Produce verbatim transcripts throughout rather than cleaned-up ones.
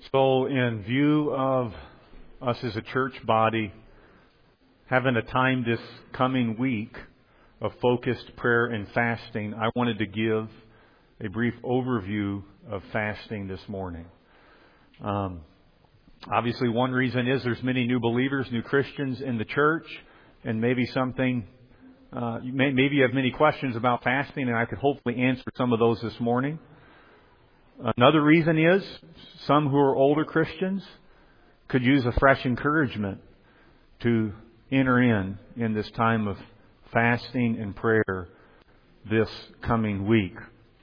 So in view of us as a church body having a time this coming week of focused prayer and fasting, I wanted to give a brief overview of fasting this morning. Um, obviously, one reason is there's many new believers, new Christians in the church, and maybe something, uh, you may, maybe you have many questions about fasting, and I could hopefully answer some of those this morning. Another reason is some who are older Christians could use a fresh encouragement to enter in in this time of fasting and prayer this coming week.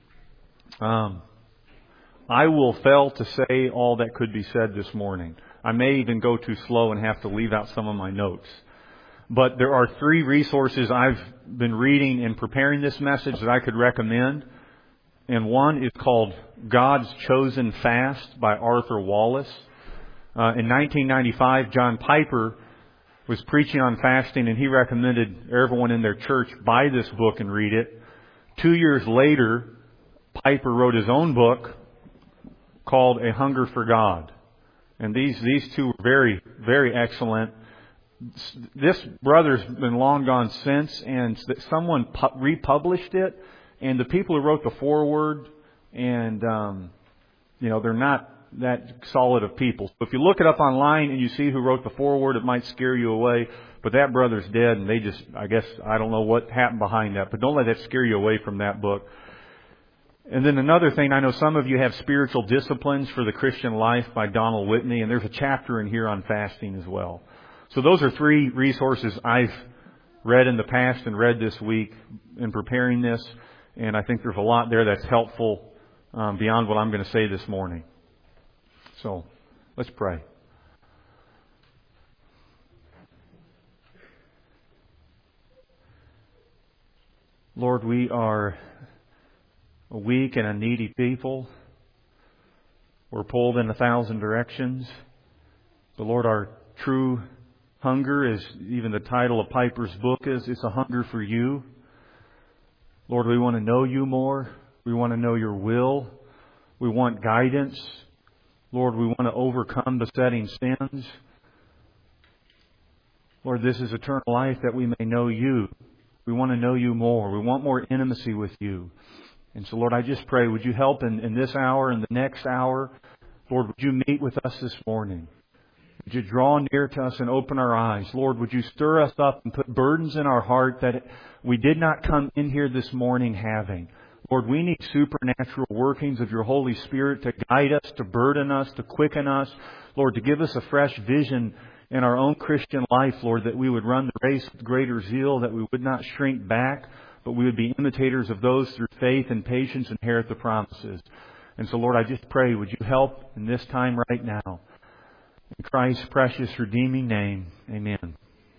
Um, I will fail to say all that could be said this morning. I may even go too slow and have to leave out some of my notes. But there are three resources I've been reading in preparing this message that I could recommend. And one is called God's Chosen Fast by Arthur Wallis. Uh, in nineteen ninety-five, John Piper was preaching on fasting, and he recommended everyone in their church buy this book and read it. Two years later, Piper wrote his own book called A Hunger for God. And these, these two were very, very excellent. This brother's been long gone since, and someone pu- republished it. And the people who wrote the foreword, and, um, you know, they're not that solid of people. So if you look it up online and you see who wrote the foreword, it might scare you away. But that brother's dead, and they just, I guess, I don't know what happened behind that. But don't let that scare you away from that book. And then another thing, I know some of you have Spiritual Disciplines for the Christian Life by Donald Whitney, and there's a chapter in here on fasting as well. So those are three resources I've read in the past and read this week in preparing this. And I think there's a lot there that's helpful um, beyond what I'm going to say this morning. So, let's pray. Lord, we are a weak and a needy people. We're pulled in a thousand directions. But Lord, our true hunger, is even the title of Piper's book is, it's a hunger for you. Lord, we want to know you more. We want to know your will. We want guidance. Lord, we want to overcome besetting sins. Lord, this is eternal life, that we may know you. We want to know you more. We want more intimacy with you. And so, Lord, I just pray, would you help in, in this hour and the next hour? Lord, would you meet with us this morning? Would you draw near to us and open our eyes? Lord, would you stir us up and put burdens in our heart that we did not come in here this morning having. Lord, we need supernatural workings of your Holy Spirit to guide us, to burden us, to quicken us. Lord, to give us a fresh vision in our own Christian life, Lord, that we would run the race with greater zeal, that we would not shrink back, but we would be imitators of those through faith and patience inherit the promises. And so, Lord, I just pray, would you help in this time right now? In Christ's precious redeeming name, amen.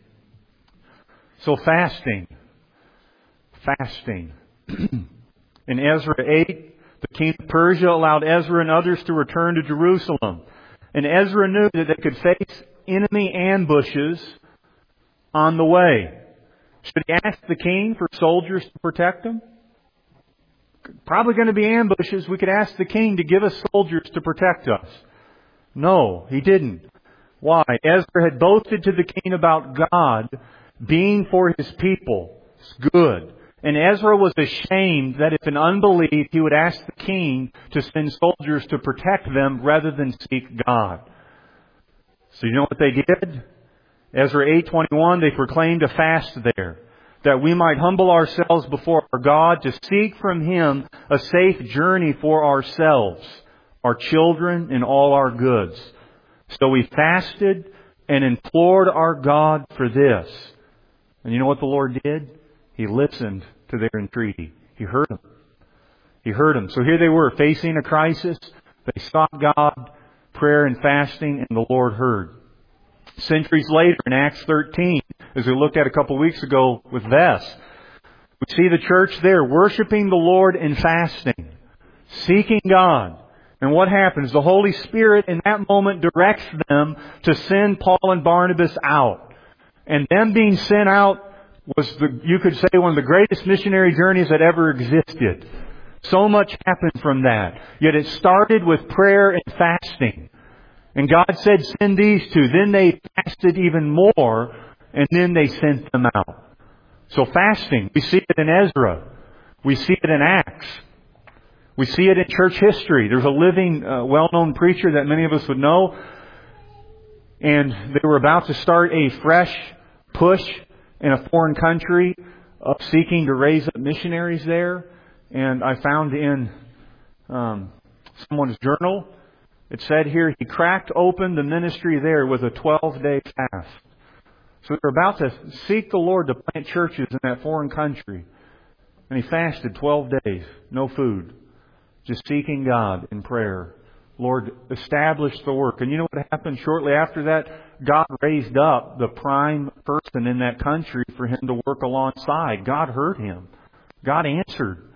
So fasting. Fasting. In Ezra eight, the king of Persia allowed Ezra and others to return to Jerusalem. And Ezra knew that they could face enemy ambushes on the way. Should he ask the king for soldiers to protect them? Probably going to be ambushes. We could ask the king to give us soldiers to protect us. No, he didn't. Why? Ezra had boasted to the king about God being for his people. It's good. And Ezra was ashamed that if in unbelief he would ask the king to send soldiers to protect them rather than seek God. So you know what they did? Ezra eight twenty-one, they proclaimed a fast there, that we might humble ourselves before our God to seek from Him a safe journey for ourselves, our children, and all our goods. So we fasted and implored our God for this. And you know what the Lord did? He listened to their entreaty. He heard them. He heard them. So here they were facing a crisis. They sought God, prayer and fasting, and the Lord heard. Centuries later in Acts thirteen, as we looked at a couple of weeks ago with Vess, we see the church there worshiping the Lord and fasting, seeking God. And what happens? The Holy Spirit in that moment directs them to send Paul and Barnabas out. And them being sent out was, the, you could say, one of the greatest missionary journeys that ever existed. So much happened from that. Yet it started with prayer and fasting. And God said, send these two. Then they fasted even more, and then they sent them out. So fasting, we see it in Ezra. We see it in Acts. We see it in church history. There's a living, uh, well-known preacher that many of us would know. And they were about to start a fresh push in a foreign country of seeking to raise up missionaries there. And I found in um, someone's journal, it said here, he cracked open the ministry there with a twelve-day fast. So they're about to seek the Lord to plant churches in that foreign country. And he fasted twelve days, no food, just seeking God in prayer. Lord, establish the work. And you know what happened shortly after that? God raised up the prime person in that country for him to work alongside. God heard him. God answered.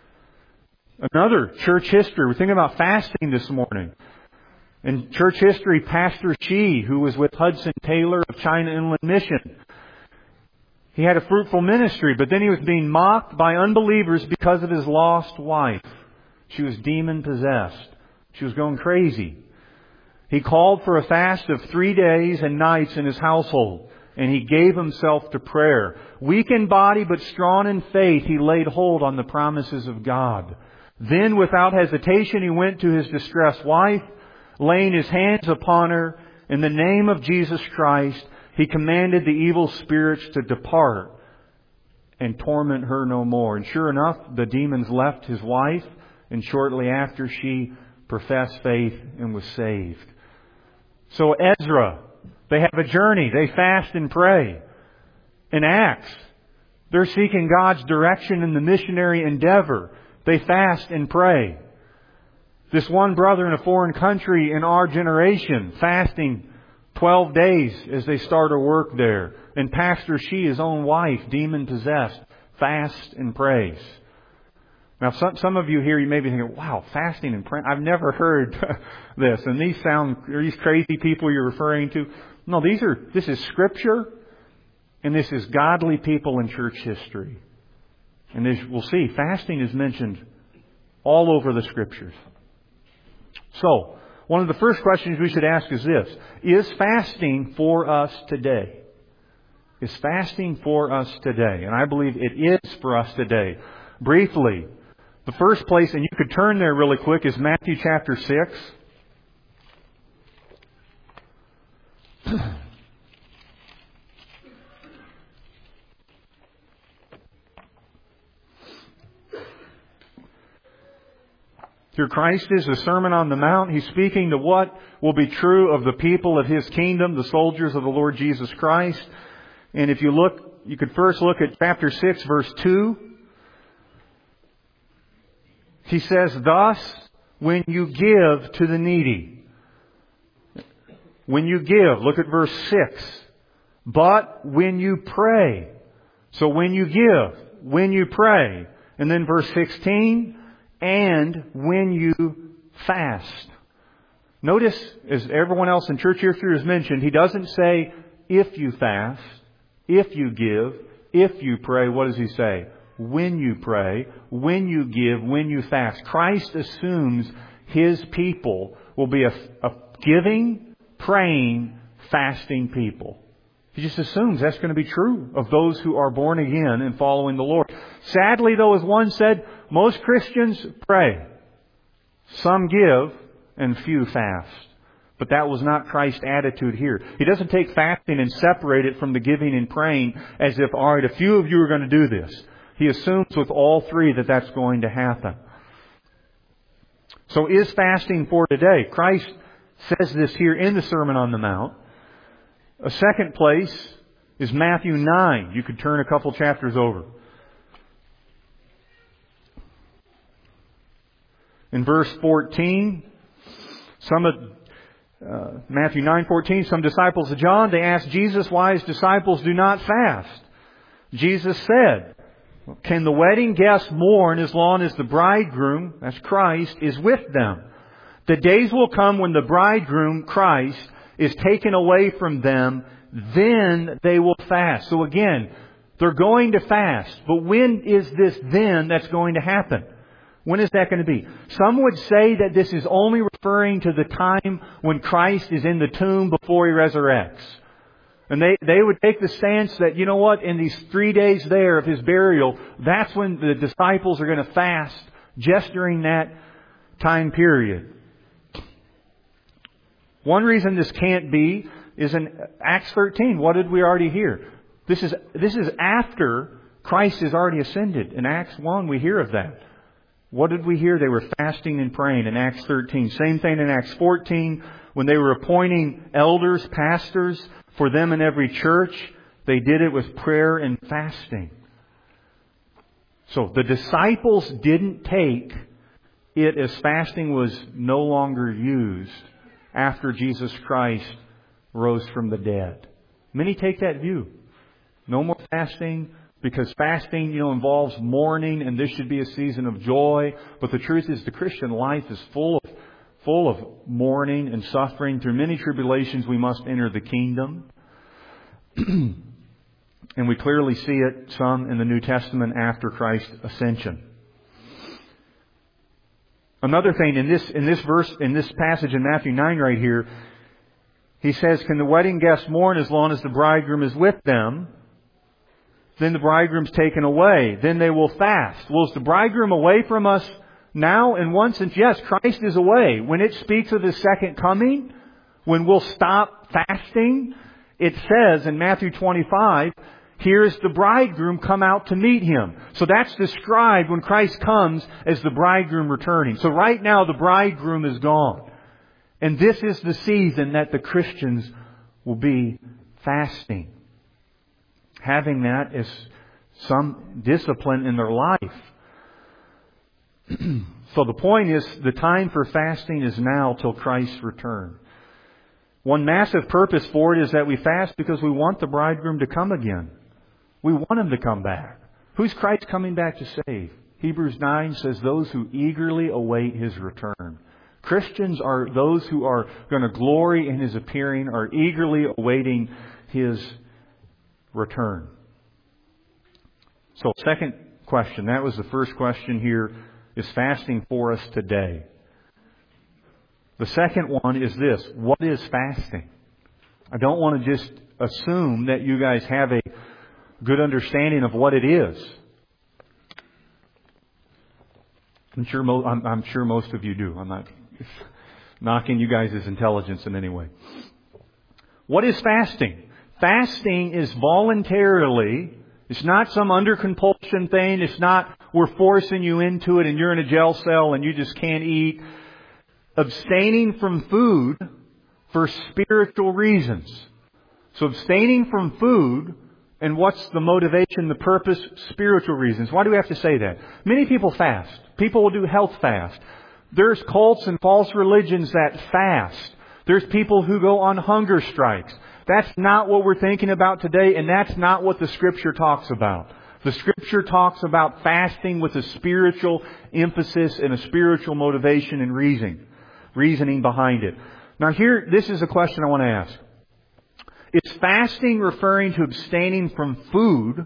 Another church history. We're thinking about fasting this morning. In church history, Pastor Shi, who was with Hudson Taylor of China Inland Mission, he had a fruitful ministry, but then he was being mocked by unbelievers because of his lost wife. She was demon-possessed. She was going crazy. He called for a fast of three days and nights in his household, and he gave himself to prayer. Weak in body but strong in faith, he laid hold on the promises of God. Then, without hesitation, he went to his distressed wife, laying his hands upon her. In the name of Jesus Christ, he commanded the evil spirits to depart and torment her no more. And sure enough, the demons left his wife, and shortly after she professed faith and was saved. So Ezra, they have a journey. They fast and pray. In Acts, they're seeking God's direction in the missionary endeavor. They fast and pray. This one brother in a foreign country in our generation, fasting twelve days as they start a work there. And Pastor Shi, his own wife, demon-possessed, fast and prays. Now, some some of you here, you may be thinking, wow, fasting and praying. I've never heard this. And these sound, are these crazy people you're referring to? No, these are, this is Scripture, and this is godly people in church history. And as we'll see, fasting is mentioned all over the Scriptures. So, one of the first questions we should ask is this: is fasting for us today? Is fasting for us today? And I believe it is for us today. Briefly, the first place, and you could turn there really quick, is Matthew chapter six. Here Christ is the Sermon on the Mount. He's speaking to what will be true of the people of His kingdom, the soldiers of the Lord Jesus Christ. And if you look, you could first look at chapter six, verse two. He says, thus, when you give to the needy. When you give, look at verse six. But when you pray. So when you give, when you pray. And then verse sixteen, and when you fast. Notice, as everyone else in church history has mentioned, He doesn't say, if you fast, if you give, if you pray. What does He say? When you pray, when you give, when you fast. Christ assumes His people will be a, a giving, praying, fasting people. He just assumes that's going to be true of those who are born again and following the Lord. Sadly, though, as one said, most Christians pray. Some give and few fast. But that was not Christ's attitude here. He doesn't take fasting and separate it from the giving and praying as if, all right, a few of you are going to do this. He assumes with all three that that's going to happen. So is fasting for today? Christ says this here in the Sermon on the Mount. A second place is Matthew nine. You could turn a couple chapters over. In verse fourteen, some of uh, Matthew nine fourteen, some disciples of John, they asked Jesus why His disciples do not fast. Jesus said, can the wedding guests mourn as long as the bridegroom, that's Christ, is with them? The days will come when the bridegroom, Christ, is taken away from them, then they will fast. So again, they're going to fast. But when is this then that's going to happen? When is that going to be? Some would say that this is only referring to the time when Christ is in the tomb before He resurrects. And they, they would take the stance that, you know what, in these three days there of His burial, that's when the disciples are going to fast, just during that time period. One reason this can't be is in Acts thirteen. What did we already hear? This is, this is after Christ is already ascended. In Acts one, we hear of that. What did we hear? They were fasting and praying in Acts thirteen. Same thing in Acts fourteen, when they were appointing elders, pastors for them in every church. They did it with prayer and fasting. So the disciples didn't take it as fasting was no longer used after Jesus Christ rose from the dead. Many take that view. No more fasting, because fasting, you know, involves mourning, and this should be a season of joy. But the truth is, the Christian life is full of, full of mourning and suffering. Through many tribulations, we must enter the kingdom. And we clearly see it some in the New Testament after Christ's ascension. Another thing in this in this verse, in this passage in Matthew nine right here, He says, "Can the wedding guests mourn as long as the bridegroom is with them? Then the bridegroom's taken away. Then they will fast." Well, is the bridegroom away from us now? In one sense, yes, Christ is away. When it speaks of His second coming, when we'll stop fasting, it says in Matthew twenty-five, "Here's the bridegroom come out to meet Him." So that's described when Christ comes as the bridegroom returning. So right now the bridegroom is gone. And this is the season that the Christians will be fasting, having that as some discipline in their life. So the point is, the time for fasting is now till Christ's return. One massive purpose for it is that we fast because we want the bridegroom to come again. We want Him to come back. Who's Christ coming back to save? Hebrews nine says those who eagerly await His return. Christians are those who are going to glory in His appearing, are eagerly awaiting His return. So, second question. That was the first question here. Is fasting for us today? The second one is this. What is fasting? I don't want to just assume that you guys have a good understanding of what it is. I'm sure, mo- I'm, I'm sure most of you do. I'm not knocking you guys' intelligence in any way. What is fasting? Fasting is voluntarily. It's not some under compulsion thing. It's not we're forcing you into it and you're in a jail cell and you just can't eat. Abstaining from food for spiritual reasons. So abstaining from food, and what's the motivation, the purpose? Spiritual reasons. Why do we have to say that? Many people fast. People will do health fast. There's cults and false religions that fast. There's people who go on hunger strikes. That's not what we're thinking about today, and that's not what the Scripture talks about. The Scripture talks about fasting with a spiritual emphasis and a spiritual motivation and reasoning, reasoning behind it. Now here, this is a question I want to ask. Is fasting referring to abstaining from food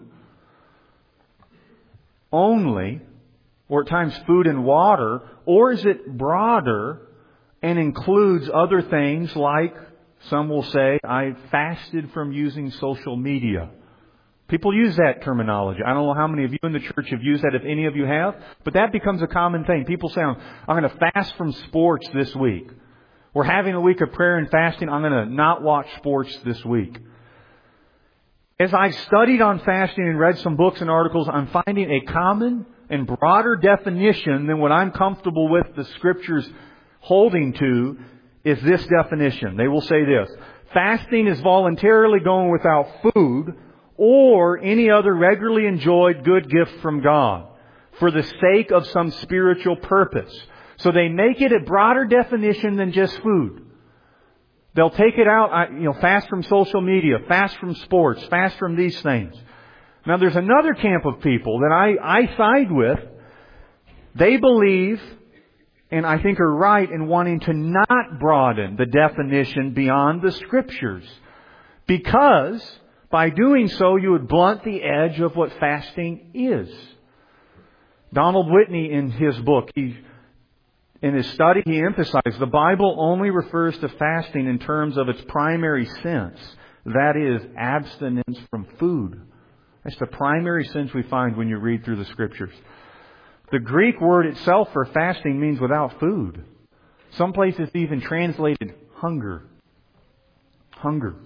only, or at times food and water, or is it broader and includes other things like, some will say, I fasted from using social media. People use that terminology. I don't know how many of you in the church have used that, if any of you have, but that becomes a common thing. People say, I'm going to fast from sports this week. We're having a week of prayer and fasting. I'm going to not watch sports this week. As I've studied on fasting and read some books and articles, I'm finding a common and broader definition than what I'm comfortable with the Scriptures holding to is this definition. They will say this. Fasting is voluntarily going without food or any other regularly enjoyed good gift from God for the sake of some spiritual purpose. So they make it a broader definition than just food. They'll take it out, you know, fast from social media, fast from sports, fast from these things. Now there's another camp of people that I, I side with. They believe, and I think are right in wanting to not broaden the definition beyond the Scriptures. Because by doing so, you would blunt the edge of what fasting is. Donald Whitney, in his book, he in his study, he emphasized the Bible only refers to fasting in terms of its primary sense. That is, abstinence from food. That's the primary sense we find when you read through the Scriptures. The Greek word itself for fasting means without food. Some places even translated hunger. Hunger.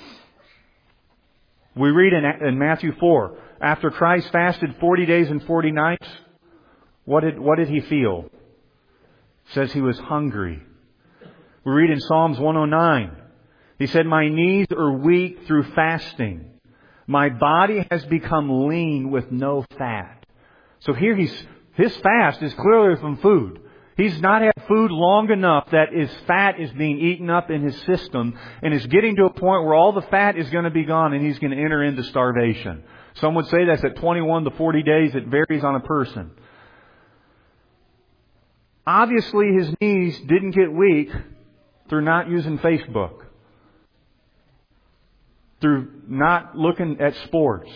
We read in, in Matthew four, after Christ fasted forty days and forty nights, what did, what did he feel? It says he was hungry. We read in Psalms one oh nine, he said, my knees are weak through fasting. My body has become lean with no fat. So here he's, his fast is clearly from food. He's not had food long enough that his fat is being eaten up in his system and is getting to a point where all the fat is going to be gone and he's going to enter into starvation. Some would say that's at twenty-one to forty days. It varies on a person. Obviously, his knees didn't get weak through not using Facebook, through not looking at sports.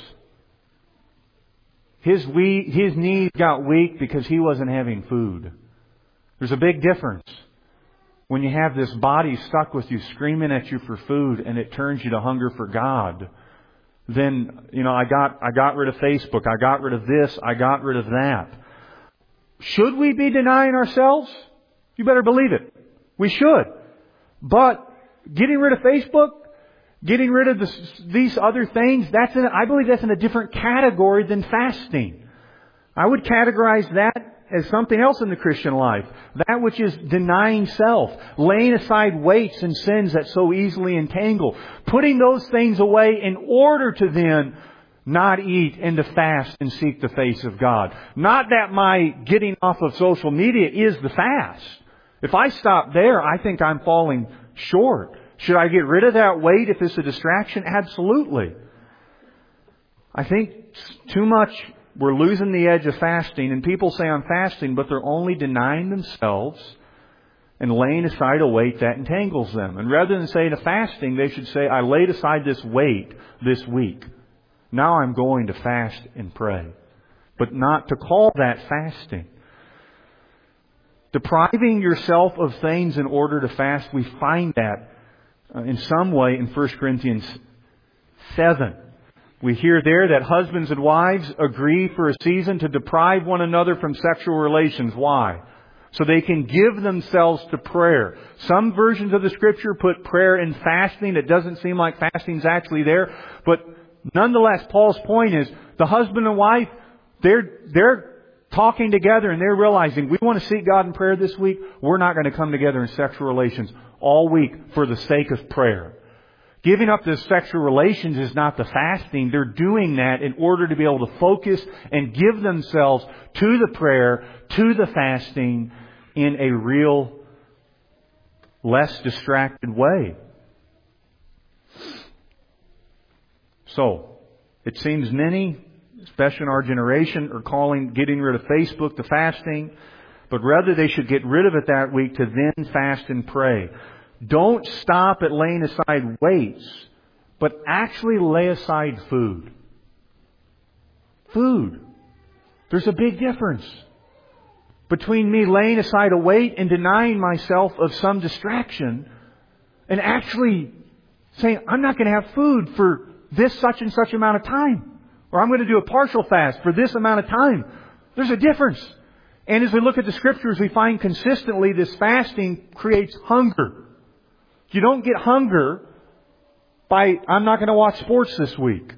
His, we, his knees got weak because he wasn't having food. There's a big difference when you have this body stuck with you, screaming at you for food, and it turns you to hunger for God. Then, you know, I got, I got rid of Facebook. I got rid of this. I got rid of that. Should we be denying ourselves? You better believe it. We should. But getting rid of Facebook, getting rid of this, these other things, that's in, I believe that's in a different category than fasting. I would categorize that as something else in the Christian life. That which is denying self, laying aside weights and sins that so easily entangle, putting those things away in order to then not eat and to fast and seek the face of God. Not that my getting off of social media is the fast. If I stop there, I think I'm falling short. Should I get rid of that weight if it's a distraction? Absolutely. I think too much we're losing the edge of fasting, and people say I'm fasting, but they're only denying themselves and laying aside a weight that entangles them. And rather than say to fasting, they should say, I laid aside this weight this week. Now I'm going to fast and pray. But not to call that fasting. Depriving yourself of things in order to fast, we find that uh, in some way in First Corinthians seven. We hear there that husbands and wives agree for a season to deprive one another from sexual relations. Why? So they can give themselves to prayer. Some versions of the Scripture put prayer and fasting. It doesn't seem like fasting's actually there. But nonetheless, Paul's point is the husband and wife, they're, they're talking together and they're realizing we want to seek God in prayer this week. We're not going to come together in sexual relations all week for the sake of prayer. Giving up the sexual relations is not the fasting. They're doing that in order to be able to focus and give themselves to the prayer, to the fasting in a real, less distracted way. So, it seems many, especially in our generation, are calling getting rid of Facebook the fasting, but rather they should get rid of it that week to then fast and pray. Don't stop at laying aside weights, but actually lay aside food. Food. There's a big difference between me laying aside a weight and denying myself of some distraction and actually saying, I'm not going to have food for this such and such amount of time. Or I'm going to do a partial fast for this amount of time. There's a difference. And as we look at the Scriptures, we find consistently this fasting creates hunger. You don't get hunger by, I'm not going to watch sports this week.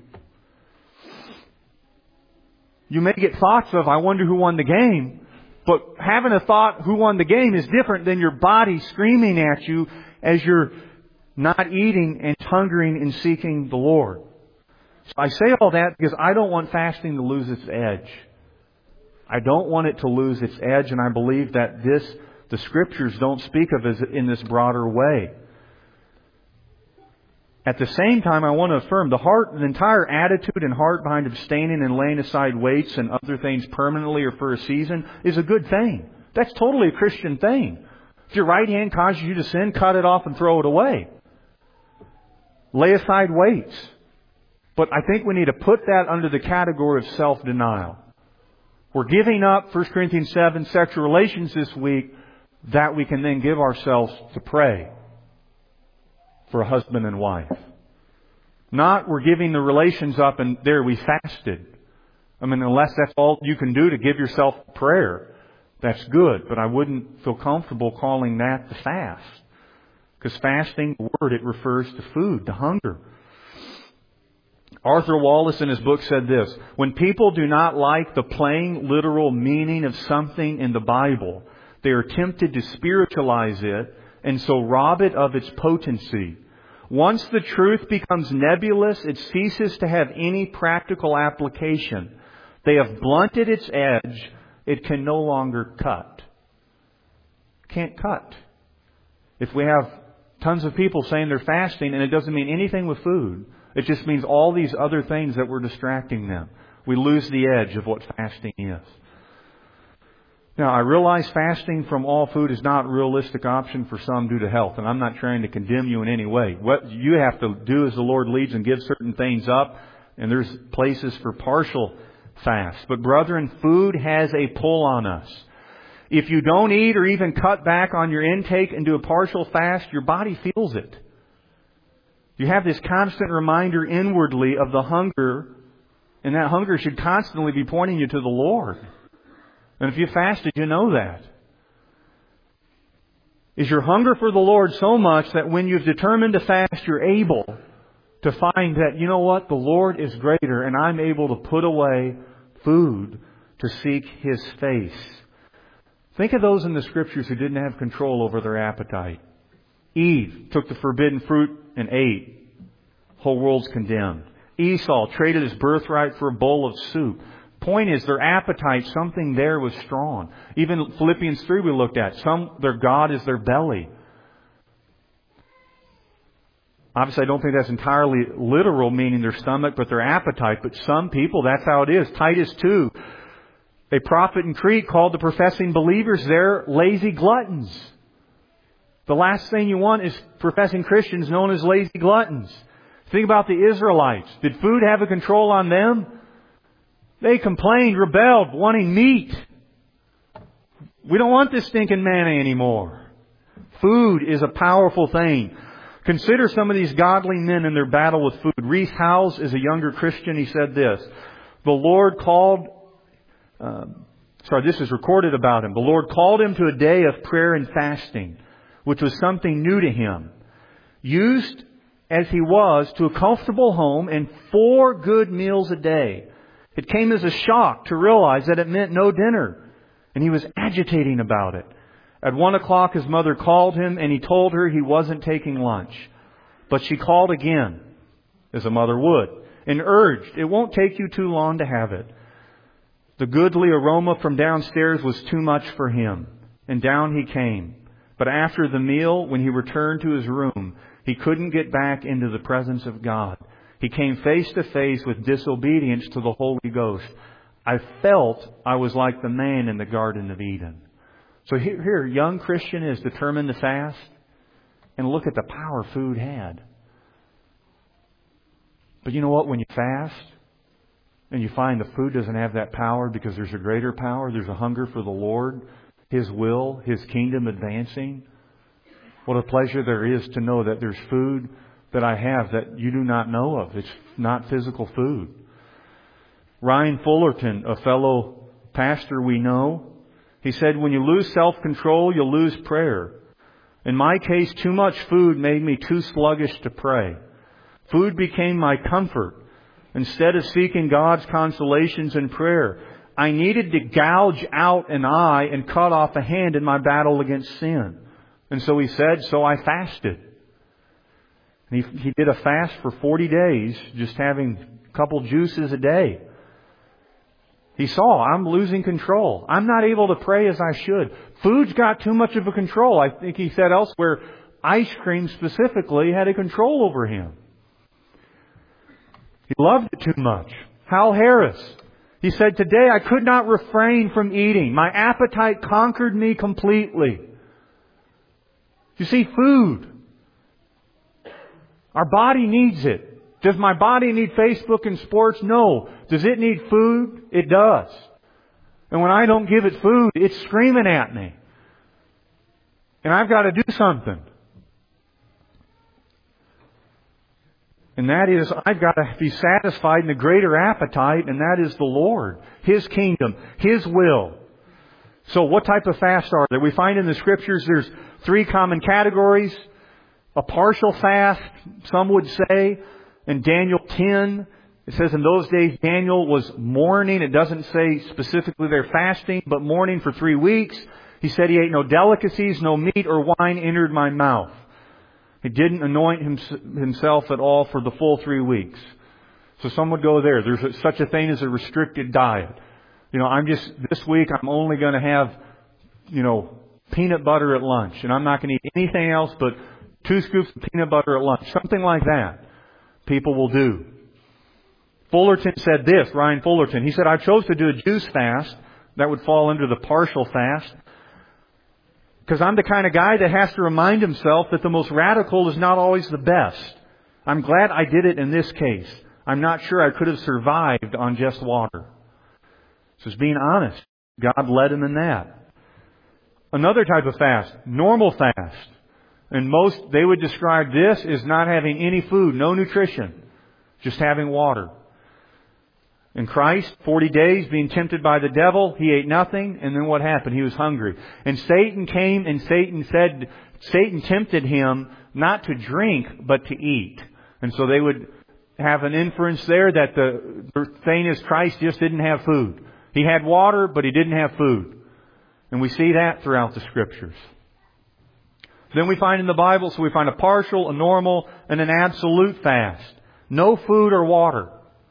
You may get thoughts of, I wonder who won the game. But having a thought, who won the game, is different than your body screaming at you as you're not eating and hungering and seeking the Lord. So I say all that because I don't want fasting to lose its edge. I don't want it to lose its edge, and I believe that this, the Scriptures don't speak of it in this broader way. At the same time, I want to affirm the heart, the entire attitude and heart behind abstaining and laying aside weights and other things permanently or for a season is a good thing. That's totally a Christian thing. If your right hand causes you to sin, cut it off and throw it away. Lay aside weights. But I think we need to put that under the category of self-denial. We're giving up, First Corinthians seven, sexual relations this week. that we can then give ourselves to pray for a husband and wife. Not we're giving the relations up and there we fasted. I mean, unless that's all you can do to give yourself prayer, that's good. But I wouldn't feel comfortable calling that the fast. Because fasting, the word, it refers to food, to hunger. Arthur Wallace in his book said this: when people do not like the plain, literal meaning of something in the Bible, they are tempted to spiritualize it and so rob it of its potency. Once the truth becomes nebulous, it ceases to have any practical application. They have blunted its edge. It can no longer cut. Can't cut. If we have tons of people saying they're fasting and it doesn't mean anything with food, it just means all these other things that we're distracting them. We lose the edge of what fasting is. Now, I realize fasting from all food is not a realistic option for some due to health, and I'm not trying to condemn you in any way. What you have to do as the Lord leads and give certain things up, and there's places for partial fast. But brethren, food has a pull on us. If you don't eat or even cut back on your intake and do a partial fast, your body feels it. You have this constant reminder inwardly of the hunger, and that hunger should constantly be pointing you to the Lord. And if you fasted, you know that. Is your hunger for the Lord so much that when you've determined to fast, you're able to find that, you know what, the Lord is greater and I'm able to put away food to seek His face. Think of those in the Scriptures who didn't have control over their appetite. Eve took the forbidden fruit and ate. Whole world's condemned. Esau traded his birthright for a bowl of soup. Point is, their appetite, something there was strong. Even Philippians three we looked at. Some, their God is their belly. Obviously, I don't think that's entirely literal, meaning their stomach, but their appetite. But some people, that's how it is. Titus two, a prophet in Crete called the professing believers there lazy gluttons. The last thing you want is professing Christians known as lazy gluttons. Think about the Israelites. Did food have a control on them? They complained, rebelled, wanting meat. We don't want this stinking manna anymore. Food is a powerful thing. Consider some of these godly men in their battle with food. Rees Howells is a younger Christian. He said this: the Lord called, uh, sorry, this is recorded about him. The Lord called him to a day of prayer and fasting, which was something new to him. Used as he was to a comfortable home and four good meals a day. It came as a shock to realize that it meant no dinner. And he was agitating about it. At one o'clock his mother called him and he told her he wasn't taking lunch. But she called again, as a mother would, and urged, it won't take you too long to have it. The goodly aroma from downstairs was too much for him. And down he came. But after the meal, when he returned to his room, he couldn't get back into the presence of God. He came face to face with disobedience to the Holy Ghost. I felt I was like the man in the Garden of Eden. So here, here, young Christian is determined to fast. And look at the power food had. But you know what? When you fast and you find the food doesn't have that power because there's a greater power, there's a hunger for the Lord, His will, His kingdom advancing. What a pleasure there is to know that there's food that I have that you do not know of. It's not physical food. Ryan Fullerton, a fellow pastor we know, he said, when you lose self-control, you'll lose prayer. In my case, too much food made me too sluggish to pray. Food became my comfort. Instead of seeking God's consolations in prayer, I needed to gouge out an eye and cut off a hand in my battle against sin. And so he said, so I fasted. And he, he did a fast for forty days, just having a couple juices a day. He saw, I'm losing control. I'm not able to pray as I should. Food's got too much of a control. I think he said elsewhere, ice cream specifically had a control over him. He loved it too much. Hal Harris, he said, today I could not refrain from eating. My appetite conquered me completely. You see, food. Our body needs it. Does my body need Facebook and sports? No. Does it need food? It does. And when I don't give it food, it's screaming at me. And I've got to do something. And that is, I've got to be satisfied in a greater appetite, and that is the Lord, His kingdom, His will. So what type of fast are there? We find in the Scriptures there's three common categories. A partial fast, some would say. In Daniel ten, it says in those days Daniel was mourning. It doesn't say specifically they're fasting, but mourning for three weeks. He said he ate no delicacies, no meat or wine entered my mouth. He didn't anoint himself at all for the full three weeks. So some would go there. There's such a thing as a restricted diet. You know, I'm just, this week I'm only going to have, you know, peanut butter at lunch. And I'm not going to eat anything else but two scoops of peanut butter at lunch. Something like that. People will do. Fullerton said this, Ryan Fullerton. He said, I chose to do a juice fast. That would fall under the partial fast. Because I'm the kind of guy that has to remind himself that the most radical is not always the best. I'm glad I did it in this case. I'm not sure I could have survived on just water. So it's being honest. God led him in that. Another type of fast, normal fast. And most, they would describe this as not having any food, no nutrition, just having water. In Christ, forty days being tempted by the devil, He ate nothing, and then what happened? He was hungry. And Satan came and Satan said, Satan tempted Him not to drink, but to eat. And so they would have an inference there that the, the thing is Christ just didn't have food. He had water, but He didn't have food. And we see that throughout the Scriptures. Then we find in the Bible, so we find a partial, a normal, and an absolute fast. No food or water.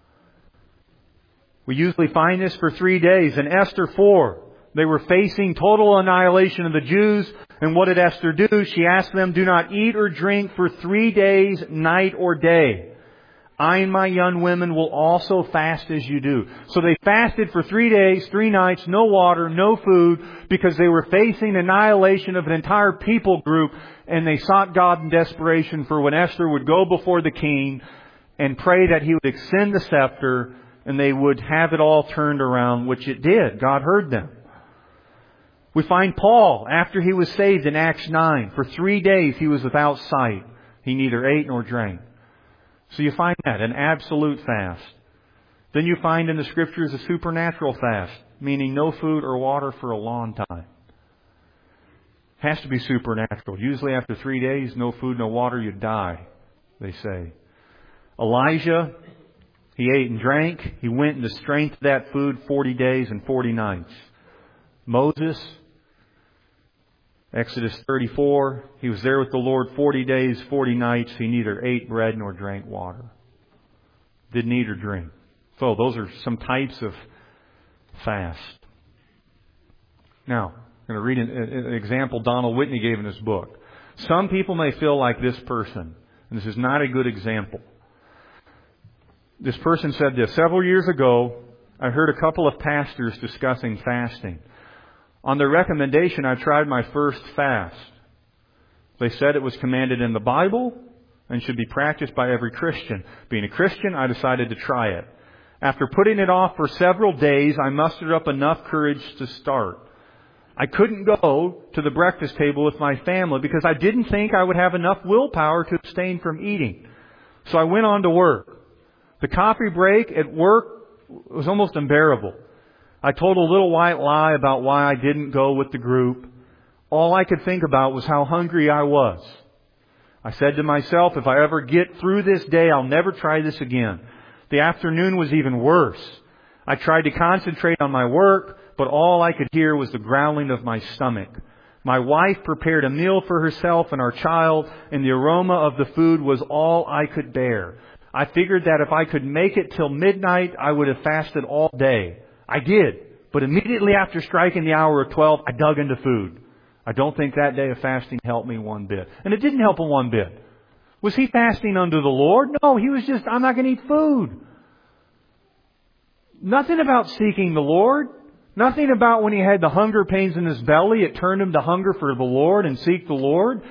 We usually find this for three days. In Esther four, they were facing total annihilation of the Jews. And what did Esther do? She asked them, do not eat or drink for three days, night or day. I and my young women will also fast as you do. So they fasted for three days, three nights, no water, no food, because they were facing annihilation of an entire people group. And they sought God in desperation for when Esther would go before the king and pray that he would extend the scepter and they would have it all turned around, which it did. God heard them. We find Paul, after he was saved in Acts nine, for three days he was without sight. He neither ate nor drank. So you find that, an absolute fast. Then you find in the Scriptures a supernatural fast, meaning no food or water for a long time. Has to be supernatural. Usually after three days, no food, no water, you die, they say. Elijah, he ate and drank. He went in the strength of that food forty days and forty nights. Moses, Exodus thirty-four, he was there with the Lord forty days, forty nights. He neither ate bread nor drank water. Didn't eat or drink. So those are some types of fast. Now, I'm going to read an, an example Donald Whitney gave in his book. Some people may feel like this person, and this is not a good example. This person said this, several years ago, I heard a couple of pastors discussing fasting. On their recommendation, I tried my first fast. They said it was commanded in the Bible and should be practiced by every Christian. Being a Christian, I decided to try it. After putting it off for several days, I mustered up enough courage to start. I couldn't go to the breakfast table with my family because I didn't think I would have enough willpower to abstain from eating. So I went on to work. The coffee break at work was almost unbearable. I told a little white lie about why I didn't go with the group. All I could think about was how hungry I was. I said to myself, if I ever get through this day, I'll never try this again. The afternoon was even worse. I tried to concentrate on my work, but all I could hear was the growling of my stomach. My wife prepared a meal for herself and our child, and the aroma of the food was all I could bear. I figured that if I could make it till midnight, I would have fasted all day. I did. But immediately after striking the hour of twelve, I dug into food. I don't think that day of fasting helped me one bit. And it didn't help him one bit. Was he fasting unto the Lord? No, he was just, I'm not going to eat food. Nothing about seeking the Lord. Nothing about when he had the hunger pains in his belly, it turned him to hunger for the Lord and seek the Lord.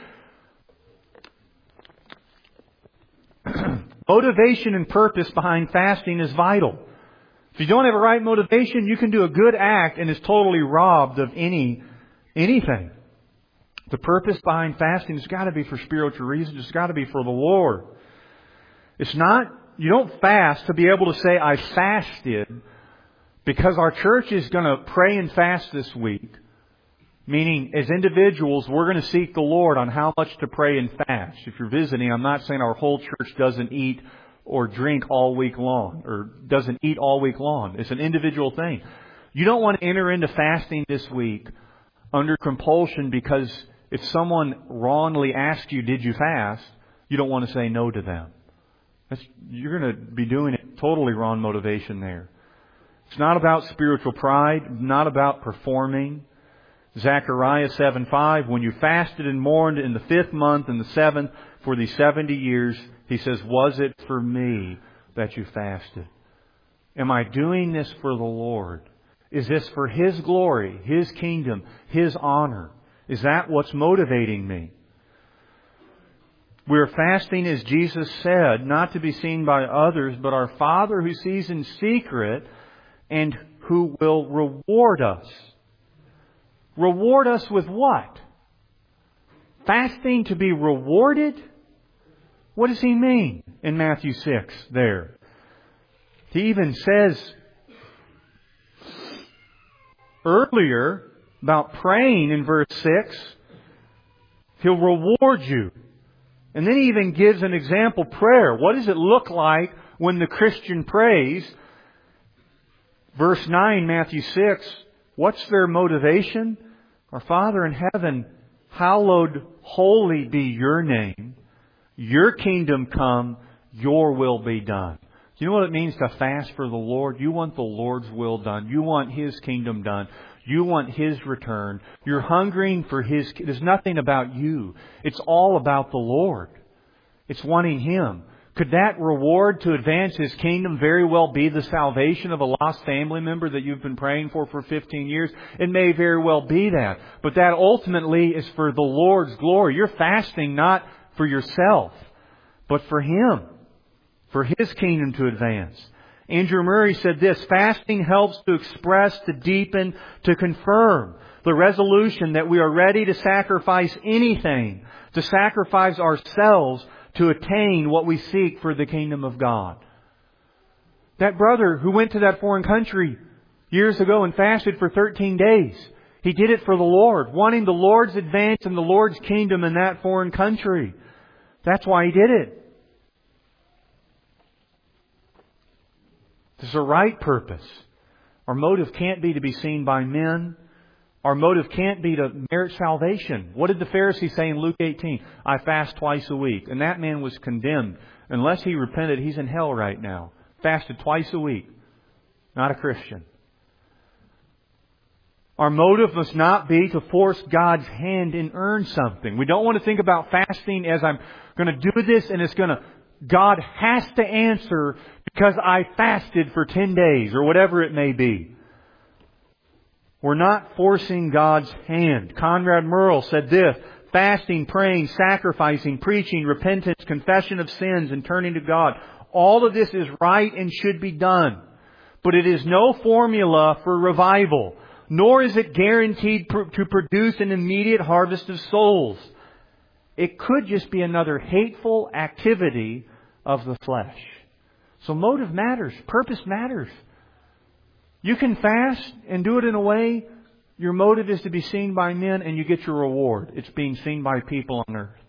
Motivation and purpose behind fasting is vital. If you don't have a right motivation, you can do a good act and is totally robbed of any anything. The purpose behind fasting has got to be for spiritual reasons. It's got to be for the Lord. It's not, you don't fast to be able to say, I fasted because our church is going to pray and fast this week. Meaning, as individuals, we're going to seek the Lord on how much to pray and fast. If you're visiting, I'm not saying our whole church doesn't eat or drink all week long, or doesn't eat all week long. It's an individual thing. You don't want to enter into fasting this week under compulsion because if someone wrongly asks you, did you fast? You don't want to say no to them. That's, you're going to be doing it totally wrong motivation there. It's not about spiritual pride, not about performing. Zechariah seven five, when you fasted and mourned in the fifth month and the seventh for these seventy years, he says, was it for me that you fasted? Am I doing this for the Lord? Is this for His glory, His kingdom, His honor? Is that what's motivating me? We're fasting, as Jesus said, not to be seen by others, but our Father who sees in secret and who will reward us. Reward us with what? Fasting to be rewarded? What does He mean in Matthew six there? He even says earlier about praying in verse six, He'll reward you. And then He even gives an example prayer. What does it look like when the Christian prays? Verse nine, Matthew six, what's their motivation? Our Father in heaven, hallowed, holy be Your name. Your kingdom come, Your will be done. Do you know what it means to fast for the Lord? You want the Lord's will done. You want His kingdom done. You want His return. You're hungering for His... There's nothing about you. It's all about the Lord. It's wanting Him. Could that reward to advance His kingdom very well be the salvation of a lost family member that you've been praying for for fifteen years? It may very well be that. But that ultimately is for the Lord's glory. You're fasting not for yourself, but for Him. For His kingdom to advance. Andrew Murray said this, fasting helps to express, to deepen, to confirm the resolution that we are ready to sacrifice anything, to sacrifice ourselves to attain what we seek for the kingdom of God. That brother who went to that foreign country years ago and fasted for thirteen days, he did it for the Lord, wanting the Lord's advance and the Lord's kingdom in that foreign country. That's why he did it. This is a right purpose. Our motive can't be to be seen by men. Our motive can't be to merit salvation. What did the Pharisee say in Luke eighteen? I fast twice a week. And that man was condemned. Unless he repented, he's in hell right now. Fasted twice a week. Not a Christian. Our motive must not be to force God's hand and earn something. We don't want to think about fasting as I'm going to do this and it's going to... God has to answer because I fasted for ten days or whatever it may be. We're not forcing God's hand. Conrad Merle said this, fasting, praying, sacrificing, preaching, repentance, confession of sins, and turning to God. All of this is right and should be done. But it is no formula for revival, nor is it guaranteed to produce an immediate harvest of souls. It could just be another hateful activity of the flesh. So motive matters. Purpose matters. You can fast and do it in a way your motive is to be seen by men and you get your reward. It's being seen by people on earth.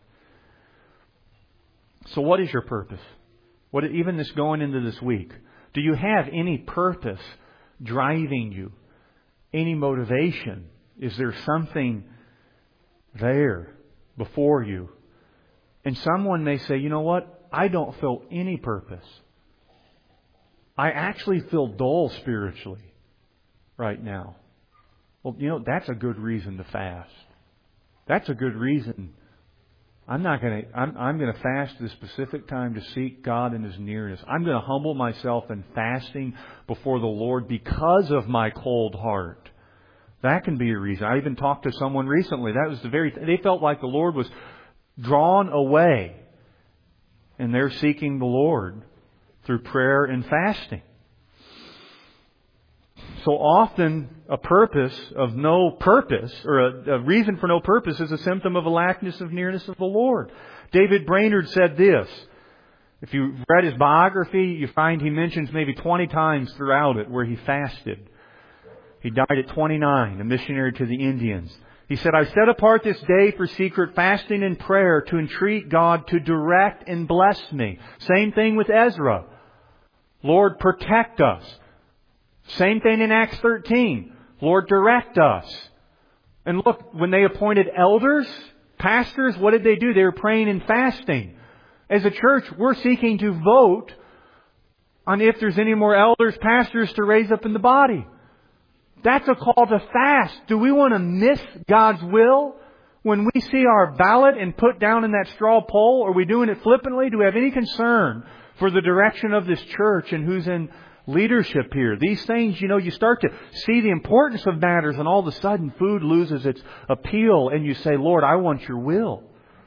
So what is your purpose? What, even this going into this week, do you have any purpose driving you? Any motivation? Is there something there before you? And someone may say, you know what? I don't feel any purpose. I actually feel dull spiritually right now. Well, you know, that's a good reason to fast. That's a good reason. I'm not going to, I'm, I'm going to fast at a specific time to seek God and His nearness. I'm going to humble myself in fasting before the Lord because of my cold heart. That can be a reason. I even talked to someone recently. That was the very, they felt like the Lord was drawn away. And they're seeking the Lord through prayer and fasting. so often a purpose of no purpose, or a, a reason for no purpose, is a symptom of a lackness of nearness of the Lord. David Brainerd said this. If you read his biography, you find he mentions maybe twenty times throughout it where he fasted. He died at twenty-nine, a missionary to the Indians. He said, I set apart this day for secret fasting and prayer to entreat God to direct and bless me. Same thing with Ezra. Lord, protect us. Same thing in Acts thirteen. Lord, direct us. And look, when they appointed elders, pastors, what did they do? They were praying and fasting. As a church, we're seeking to vote on if there's any more elders, pastors to raise up in the body. That's a call to fast. Do we want to miss God's will when we see our ballot and put down in that straw poll? Are we doing it flippantly? Do we have any concern for the direction of this church and who's in leadership here? These things, you know, you start to see the importance of matters, and all of a sudden food loses its appeal and you say, Lord, I want your will.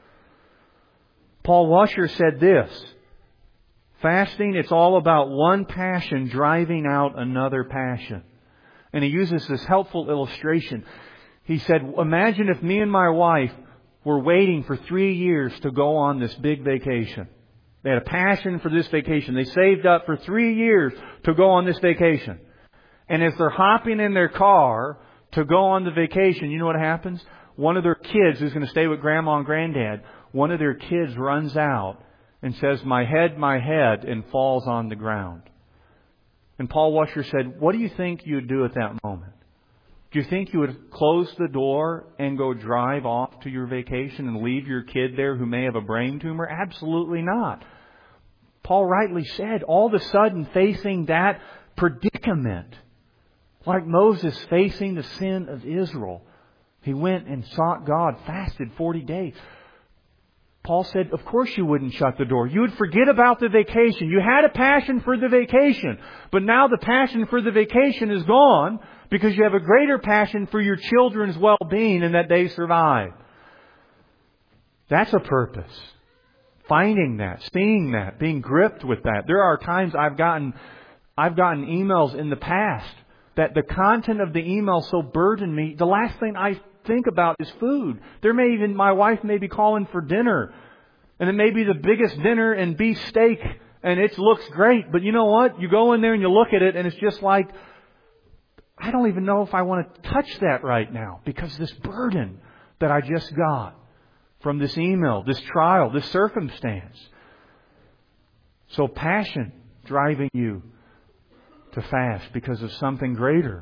Paul Washer said this, fasting, it's all about one passion driving out another passion. And he uses this helpful illustration. He said, imagine if me and my wife were waiting for three years to go on this big vacation. They had a passion for this vacation. They saved up for three years to go on this vacation. And as they're hopping in their car to go on the vacation, you know what happens? One of their kids who's going to stay with grandma and granddad, one of their kids runs out and says, my head, my head, and falls on the ground. And Paul Washer said, what do you think you'd do at that moment? Do you think you would close the door and go drive off to your vacation and leave your kid there who may have a brain tumor? Absolutely not. Paul rightly said, all of a sudden facing that predicament, like Moses facing the sin of Israel, he went and sought God, fasted forty days. Paul said, of course you wouldn't shut the door. You would forget about the vacation. You had a passion for the vacation. But now the passion for the vacation is gone because you have a greater passion for your children's well-being and that they survive. That's a purpose. Finding that, seeing that, being gripped with that. There are times I've gotten, I've gotten emails in the past that the content of the email so burdened me. The last thing I think about is food. There may even, my wife may be calling for dinner. And it may be the biggest dinner and beef steak. And it looks great. But you know what? You go in there and you look at it and it's just like, I don't even know if I want to touch that right now. Because this burden that I just got from this email, this trial, this circumstance. So passion driving you to fast because of something greater.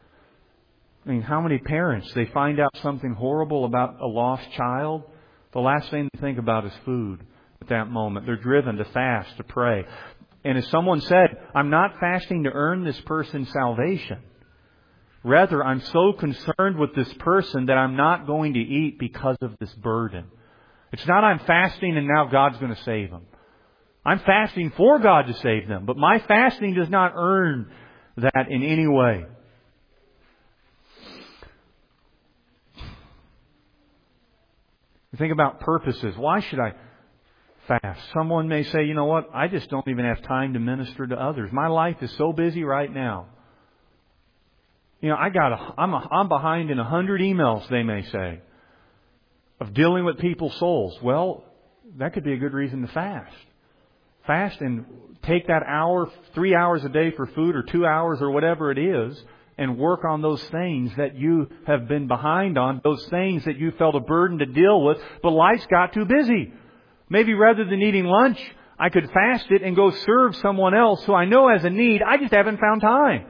I mean, how many parents, they find out something horrible about a lost child, the last thing they think about is food at that moment. They're driven to fast, to pray. And as someone said, I'm not fasting to earn this person's salvation. Rather, I'm so concerned with this person that I'm not going to eat because of this burden. It's not I'm fasting and now God's going to save them. I'm fasting for God to save them. But my fasting does not earn that in any way. You think about purposes. Why should I fast? Someone may say, you know what? I just don't even have time to minister to others. My life is so busy right now. You know, I got a, I'm a, I'm behind in a hundred emails, they may say, of dealing with people's souls. Well, that could be a good reason to fast. Fast and take that hour, three hours a day for food or two hours or whatever it is, and work on those things that you have been behind on, those things that you felt a burden to deal with, but life's got too busy. Maybe rather than eating lunch, I could fast it and go serve someone else who I know has a need. I just haven't found time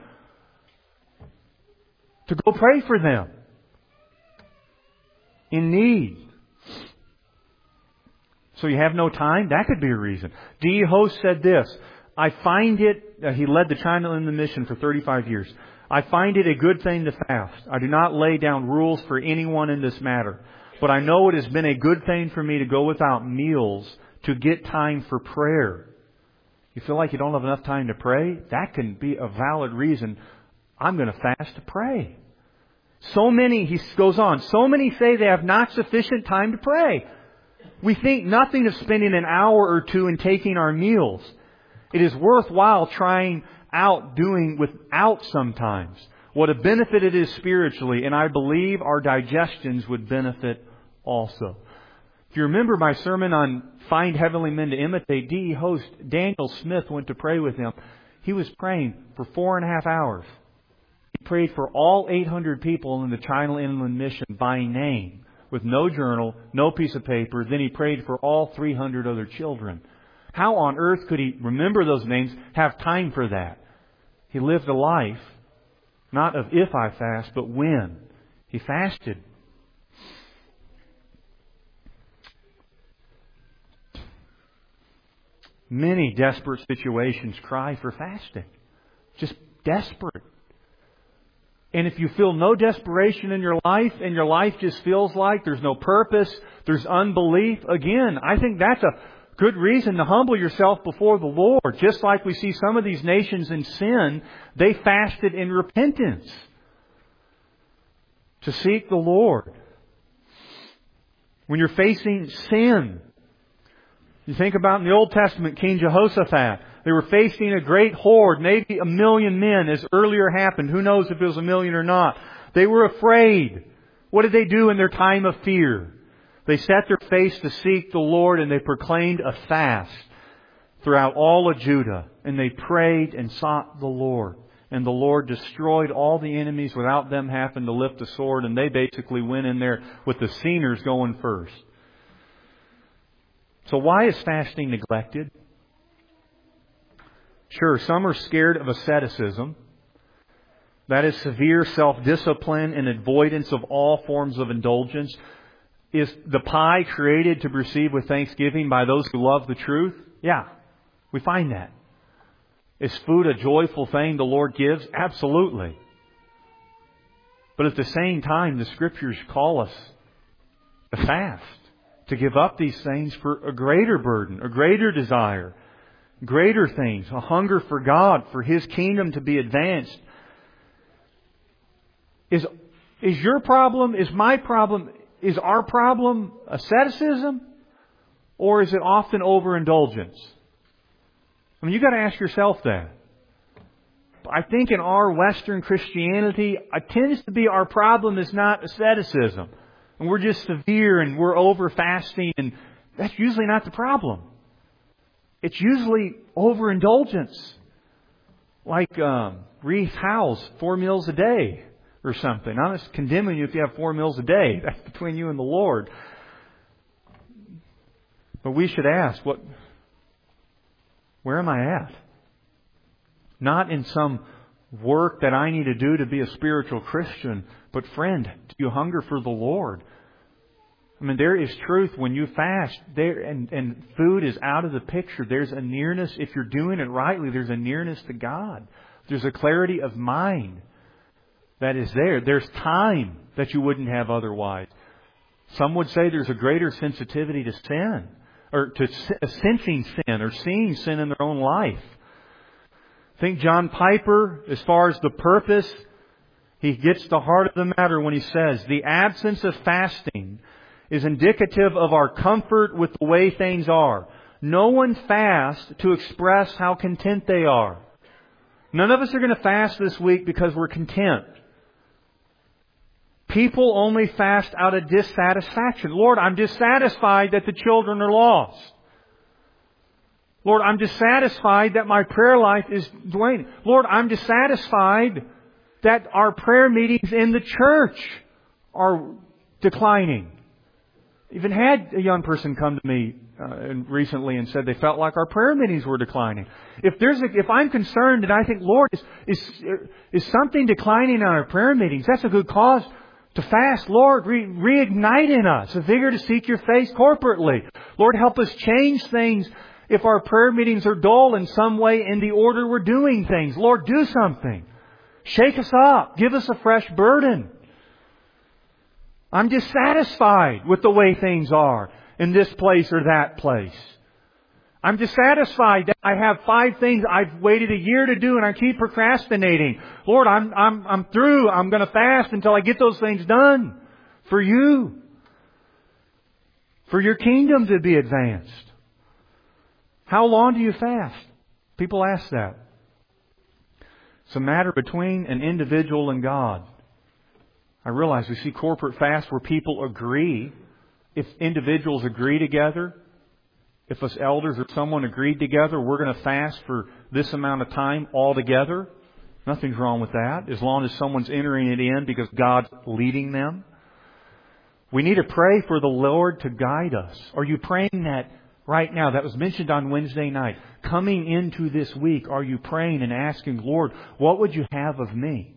to go pray for them in need. So you have no time? That could be a reason. D E Host said this, I find it, uh, he led the China Inland Mission for thirty-five years. I find it a good thing to fast. I do not lay down rules for anyone in this matter. But I know it has been a good thing for me to go without meals to get time for prayer. You feel like you don't have enough time to pray? That can be a valid reason. I'm going to fast to pray. So many, he goes on, so many say they have not sufficient time to pray. We think nothing of spending an hour or two in taking our meals. It is worthwhile trying out doing without sometimes. what a benefit it is spiritually, and I believe our digestions would benefit also. If you remember my sermon on Find Heavenly Men to Imitate, D E host Daniel Smith went to pray with him. He was praying for four and a half hours. He prayed for all eight hundred people in the China Inland Mission by name, with no journal, no piece of paper. Then he prayed for all three hundred other children. How on earth could he remember those names, have time for that? He lived a life, not of if I fast, but when. He fasted. Many desperate situations cry for fasting. Just desperate. And if you feel no desperation in your life, and your life just feels like there's no purpose, there's unbelief, again, I think that's a good reason to humble yourself before the Lord. Just like we see some of these nations in sin, they fasted in repentance to seek the Lord. When you're facing sin, you think about in the Old Testament, King Jehoshaphat. They were facing a great horde, maybe a million men, as earlier happened. Who knows if it was a million or not. They were afraid. What did they do in their time of fear? They set their face to seek the Lord, and they proclaimed a fast throughout all of Judah. And they prayed and sought the Lord. And the Lord destroyed all the enemies without them having to lift a sword. And they basically went in there with the seniors going first. So why is fasting neglected? Sure, some are scared of asceticism. That is severe self-discipline and avoidance of all forms of indulgence. Is the pie created to be received with thanksgiving by those who love the truth? Yeah, we find that. Is food a joyful thing the Lord gives? Absolutely. But at the same time, the Scriptures call us to fast, to give up these things for a greater burden, a greater desire, greater things, a hunger for God, for His kingdom to be advanced. Is, is your problem, is my problem, is our problem asceticism? Or is it often overindulgence? I mean, you've got to ask yourself that. I think in our Western Christianity, it tends to be our problem is not asceticism. And we're just severe and we're over fasting, and that's usually not the problem. It's usually overindulgence. Like um, Reeve Howells, four meals a day or something. I'm not condemning you if you have four meals a day. That's between you and the Lord. But we should ask, what? Where am I at? Not in some work that I need to do to be a spiritual Christian, but friend, do you hunger for the Lord? I mean, there is truth when you fast, there and, and food is out of the picture. There's a nearness, if you're doing it rightly, there's a nearness to God. There's a clarity of mind that is there. There's time that you wouldn't have otherwise. Some would say there's a greater sensitivity to sin, or to sensing sin, or seeing sin in their own life. I think John Piper, as far as the purpose, he gets the heart of the matter when he says, the absence of fasting is indicative of our comfort with the way things are. No one fasts to express how content they are. None of us are going to fast this week because we're content. People only fast out of dissatisfaction. Lord, I'm dissatisfied that the children are lost. Lord, I'm dissatisfied that my prayer life is waning. Lord, I'm dissatisfied that our prayer meetings in the church are declining. Even had a young person come to me uh, recently and said they felt like our prayer meetings were declining. If there's a, if I'm concerned and I think, Lord, is, is is something declining in our prayer meetings? That's a good cause to fast. Lord, re- reignite in us a vigor to seek Your face corporately. Lord, help us change things if our prayer meetings are dull in some way in the order we're doing things. Lord, do something. Shake us up. Give us a fresh burden. I'm dissatisfied with the way things are in this place or that place. I'm dissatisfied that I have five things I've waited a year to do and I keep procrastinating. Lord, I'm I'm I'm through. I'm going to fast until I get those things done for You, for Your kingdom to be advanced. How long do you fast? People ask that. It's a matter between an individual and God. I realize we see corporate fast where people agree. If individuals agree together, if us elders or someone agreed together, we're going to fast for this amount of time all together. Nothing's wrong with that, as long as someone's entering it in because God's leading them. We need to pray for the Lord to guide us. Are you praying that right now? That was mentioned on Wednesday night. Coming into this week, are you praying and asking, Lord, what would you have of me?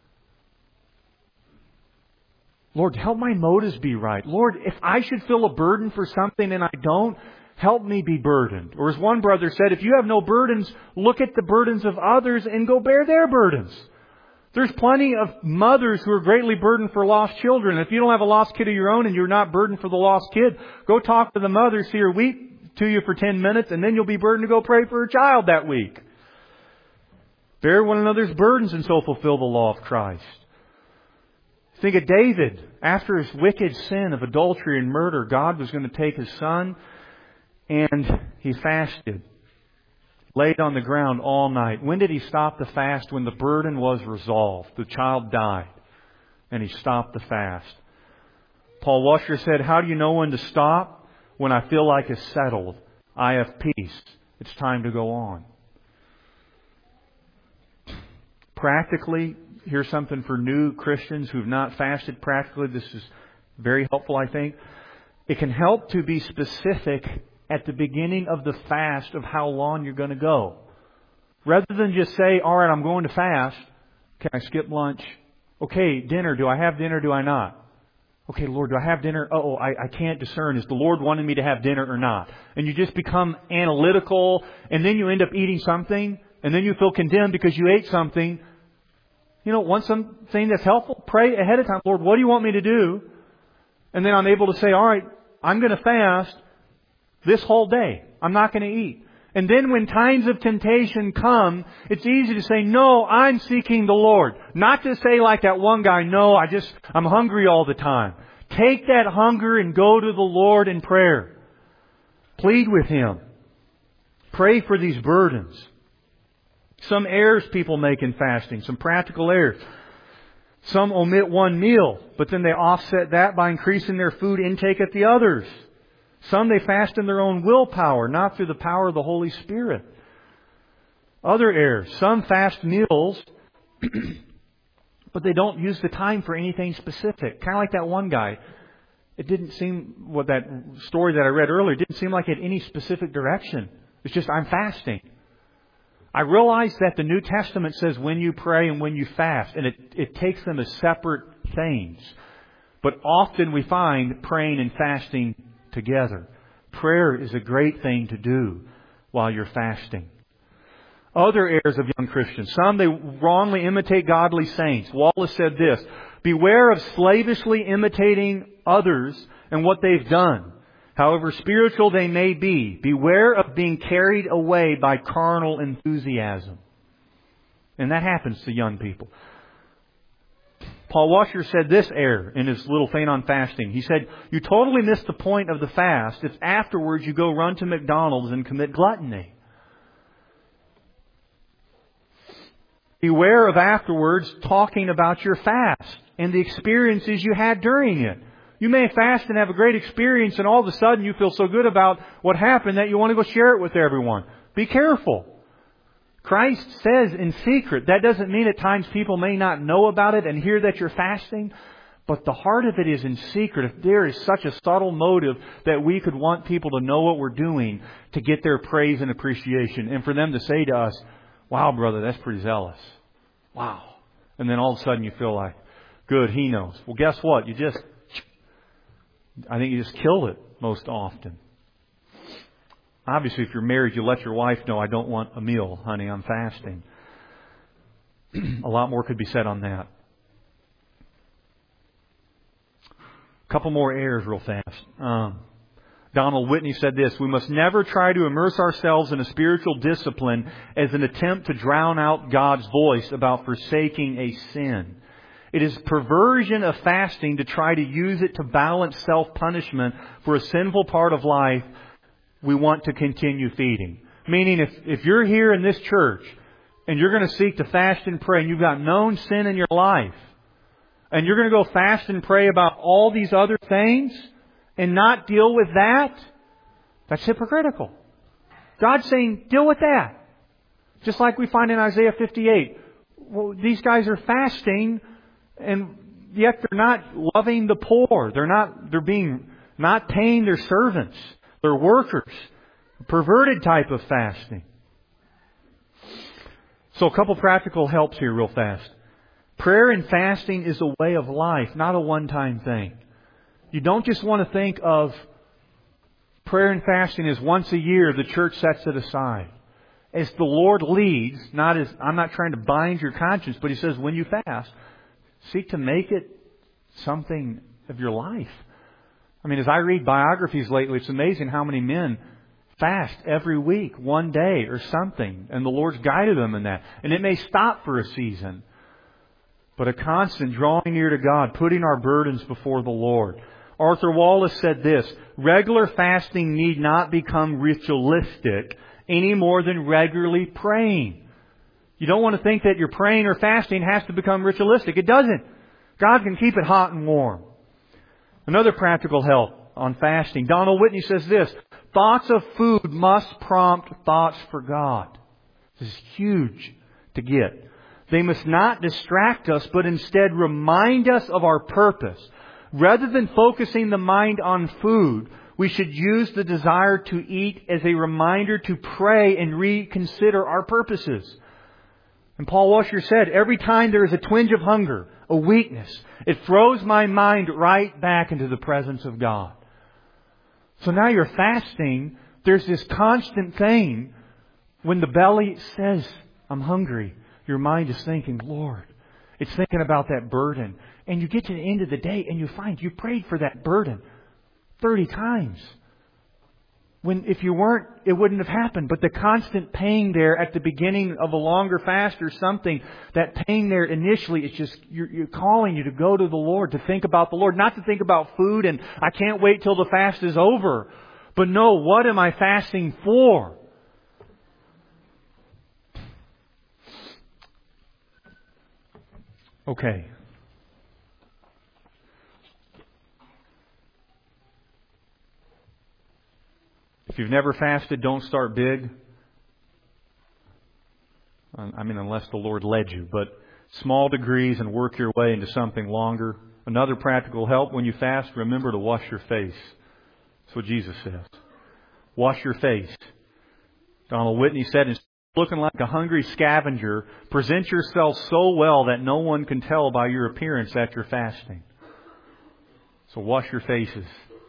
Lord, help my motives be right. Lord, if I should feel a burden for something and I don't, help me be burdened. Or as one brother said, if you have no burdens, look at the burdens of others and go bear their burdens. There's plenty of mothers who are greatly burdened for lost children. If you don't have a lost kid of your own and you're not burdened for the lost kid, go talk to the mother, see her weep to you for ten minutes, and then you'll be burdened to go pray for her child that week. Bear one another's burdens and so fulfill the law of Christ. Think of David. After his wicked sin of adultery and murder, God was going to take his son, and he fasted. Laid on the ground all night. When did he stop the fast? When the burden was resolved. The child died. And he stopped the fast. Paul Washer said, how do you know when to stop? When I feel like it's settled. I have peace. It's time to go on. Practically, here's something for new Christians who've not fasted practically. This is very helpful, I think. It can help to be specific at the beginning of the fast of how long you're going to go. Rather than just say, all right, I'm going to fast. Can I skip lunch? Okay, dinner. Do I have dinner? Do I not? Okay, Lord, do I have dinner? Oh, I, I can't discern. Is the Lord wanting me to have dinner or not? And you just become analytical, and then you end up eating something, and then you feel condemned because you ate something. You know, want something that's helpful? Pray ahead of time. Lord, what do you want me to do? And then I'm able to say, all right, I'm going to fast this whole day. I'm not going to eat. And then when times of temptation come, it's easy to say, no, I'm seeking the Lord. Not to say like that one guy, no, I just, I'm hungry all the time. Take that hunger and go to the Lord in prayer. Plead with Him. Pray for these burdens. Some errors people make in fasting, some practical errors. Some omit one meal, but then they offset that by increasing their food intake at the others. Some they fast in their own willpower, not through the power of the Holy Spirit. Other errors. Some fast meals, but they don't use the time for anything specific. Kind of like that one guy. It didn't seem, what that story that I read earlier, didn't seem like it had any specific direction. It's just, I'm fasting. I realize that the New Testament says when you pray and when you fast, and it, it takes them as separate things. But often we find praying and fasting together. Prayer is a great thing to do while you're fasting. Other errors of young Christians. Some, they wrongly imitate godly saints. Wallace said this, beware of slavishly imitating others and what they've done. However spiritual they may be, beware of being carried away by carnal enthusiasm. And that happens to young people. Paul Washer said this error in his little thing on fasting. He said, you totally miss the point of the fast if afterwards you go run to McDonald's and commit gluttony. Beware of afterwards talking about your fast and the experiences you had during it. You may fast and have a great experience, and all of a sudden you feel so good about what happened that you want to go share it with everyone. Be careful. Christ says in secret. That doesn't mean at times people may not know about it and hear that you're fasting. But the heart of it is in secret. If there is such a subtle motive that we could want people to know what we're doing to get their praise and appreciation. And for them to say to us, wow, brother, that's pretty zealous. Wow. And then all of a sudden you feel like, good, he knows. Well, guess what? You just, I think you just killed it most often. Obviously, if you're married, you let your wife know, I don't want a meal, honey, I'm fasting. A lot more could be said on that. A couple more errors real fast. Um, Donald Whitney said this, we must never try to immerse ourselves in a spiritual discipline as an attempt to drown out God's voice about forsaking a sin. It is perversion of fasting to try to use it to balance self-punishment for a sinful part of life we want to continue feeding. Meaning if, if you're here in this church and you're going to seek to fast and pray, and you've got known sin in your life, and you're going to go fast and pray about all these other things and not deal with that, that's hypocritical. God's saying, deal with that. Just like we find in Isaiah fifty-eight. Well, these guys are fasting, and yet they're not loving the poor. They're not, they're being, not paying their servants, their workers. Perverted type of fasting. So a couple practical helps here real fast. Prayer and fasting is a way of life, not a one-time thing. You don't just want to think of prayer and fasting as once a year the church sets it aside. As the Lord leads, not as, I'm not trying to bind your conscience, but He says when you fast, seek to make it something of your life. I mean, as I read biographies lately, it's amazing how many men fast every week, one day or something, and the Lord's guided them in that. And it may stop for a season, but a constant drawing near to God, putting our burdens before the Lord. Arthur Wallace said this, regular fasting need not become ritualistic any more than regularly praying. You don't want to think that your praying or fasting has to become ritualistic. It doesn't. God can keep it hot and warm. Another practical help on fasting. Donald Whitney says this, thoughts of food must prompt thoughts for God. This is huge to get. They must not distract us, but instead remind us of our purpose. Rather than focusing the mind on food, we should use the desire to eat as a reminder to pray and reconsider our purposes. And Paul Washer said, every time there is a twinge of hunger, a weakness, it throws my mind right back into the presence of God. So now you're fasting, there's this constant thing. When the belly says, I'm hungry, your mind is thinking, Lord. It's thinking about that burden. And you get to the end of the day and you find you prayed for that burden thirty times. When if you weren't, it wouldn't have happened. But the constant pain there at the beginning of a longer fast or something, that pain there initially, it's just, you're, you're calling you to go to the Lord, to think about the Lord, not to think about food and I can't wait till the fast is over. But no, what am I fasting for? Okay. If you've never fasted, don't start big. I mean, unless the Lord led you. But small degrees and work your way into something longer. Another practical help when you fast, remember to wash your face. That's what Jesus says. Wash your face. Donald Whitney said, instead of looking like a hungry scavenger, present yourself so well that no one can tell by your appearance that you're fasting. So wash your faces.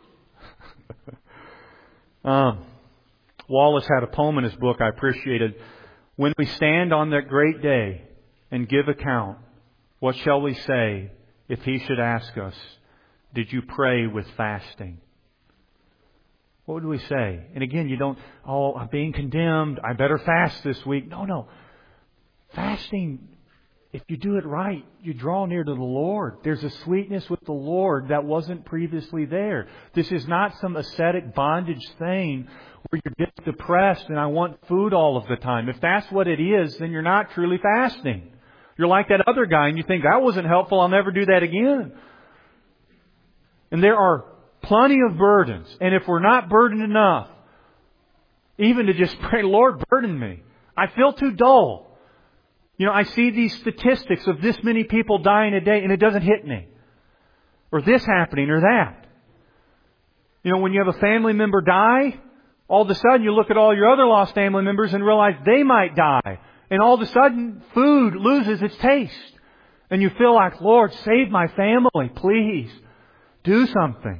Um, Wallace had a poem in his book I appreciated. When we stand on that great day and give account, what shall we say if He should ask us, did you pray with fasting? What would we say? And again, you don't, oh, I'm being condemned, I better fast this week. No, no. Fasting, if you do it right, you draw near to the Lord. There's a sweetness with the Lord that wasn't previously there. This is not some ascetic bondage thing where you're just depressed and I want food all of the time. If that's what it is, then you're not truly fasting. You're like that other guy and you think, that wasn't helpful, I'll never do that again. And there are plenty of burdens. And if we're not burdened enough, even to just pray, Lord, burden me. I feel too dull. You know, I see these statistics of this many people dying a day and it doesn't hit me. Or this happening or that. You know, when you have a family member die, all of a sudden you look at all your other lost family members and realize they might die. And all of a sudden food loses its taste. And you feel like, Lord, save my family, please. Do something.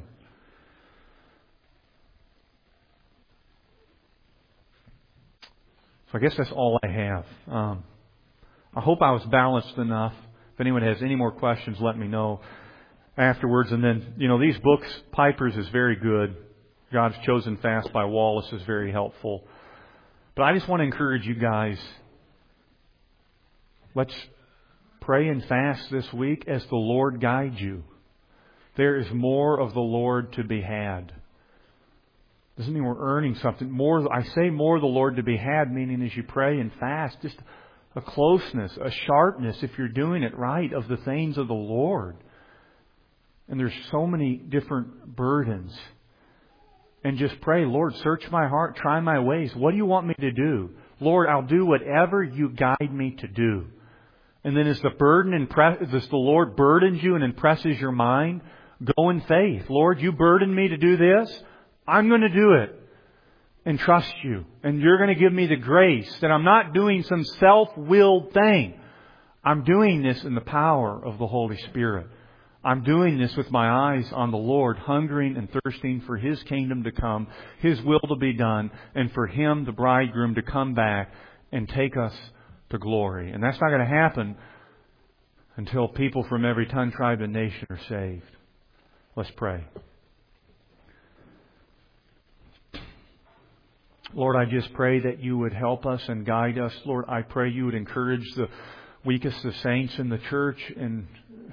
So I guess that's all I have. Um, I hope I was balanced enough. If anyone has any more questions, let me know afterwards. And then, you know, these books, Piper's is very good. God's Chosen Fast by Wallace is very helpful. But I just want to encourage you guys. Let's pray and fast this week as the Lord guides you. There is more of the Lord to be had. Doesn't mean we're earning something. More, I say more of the Lord to be had, meaning as you pray and fast, just a closeness, a sharpness, if you're doing it right, of the things of the Lord. And there's so many different burdens. And just pray, Lord, search my heart, try my ways. What do you want me to do? Lord, I'll do whatever you guide me to do. And then as the burden impress, as the Lord burdens you and impresses your mind, go in faith. Lord, you burden me to do this. I'm going to do it. And trust you. And you're going to give me the grace that I'm not doing some self-willed thing. I'm doing this in the power of the Holy Spirit. I'm doing this with my eyes on the Lord, hungering and thirsting for His kingdom to come, His will to be done, and for Him, the bridegroom, to come back and take us to glory. And that's not going to happen until people from every tongue, tribe, and nation are saved. Let's pray. Lord, I just pray that you would help us and guide us. Lord, I pray you would encourage the weakest of saints in the church, and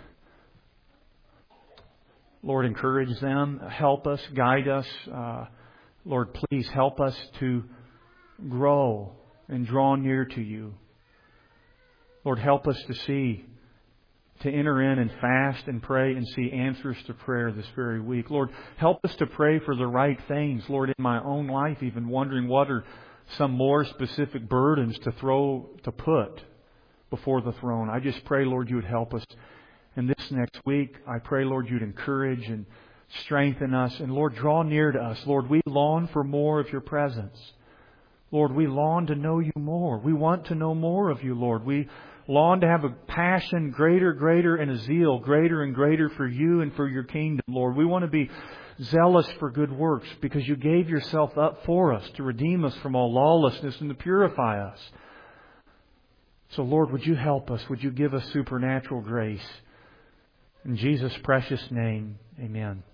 Lord, encourage them, help us, guide us. Uh, Lord, please help us to grow and draw near to you. Lord, help us to see, to enter in and fast and pray and see answers to prayer this very week. Lord, help us to pray for the right things. Lord, in my own life, even wondering what are some more specific burdens to throw, to put before the throne. I just pray, Lord, you would help us. And this next week, I pray, Lord, you'd encourage and strengthen us. And Lord, draw near to us. Lord, we long for more of your presence. Lord, we long to know you more. We want to know more of you, Lord. We long to have a passion greater, greater, and a zeal greater and greater for you and for your kingdom, Lord. We want to be zealous for good works because you gave yourself up for us to redeem us from all lawlessness and to purify us. So, Lord, would you help us? Would you give us supernatural grace? In Jesus' precious name, amen.